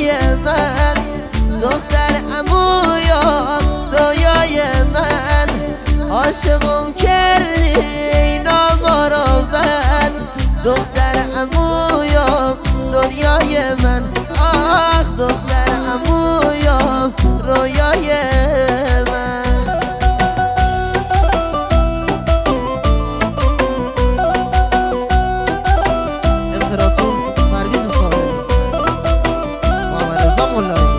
من دختر عمویا رویای من عاشقم کردی نامروان دختر عمویا دنیای من آخ دختر عمویا رویای من امپراتور مرگز صالحی محمد رضا مولایی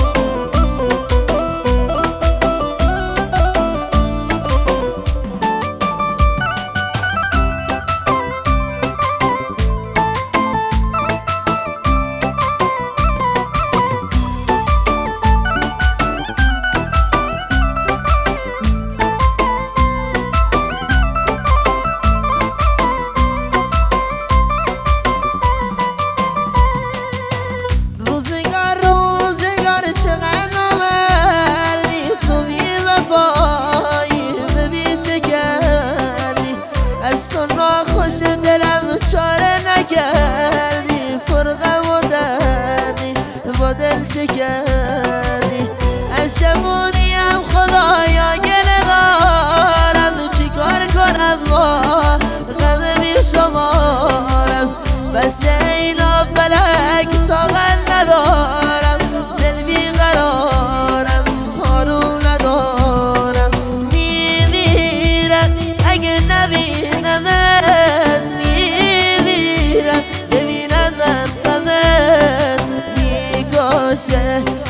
خوش دلم چاره نکردی فرقم و دردی با دل چه کردی از شبونیم خدایا گله دارم چیکار کنم ما قدمی شمارم بس اینا فلک طاقت ندارم دل بیقرارم آروم ندارم میمیرم اگه نبینم ببینن قدر میکشه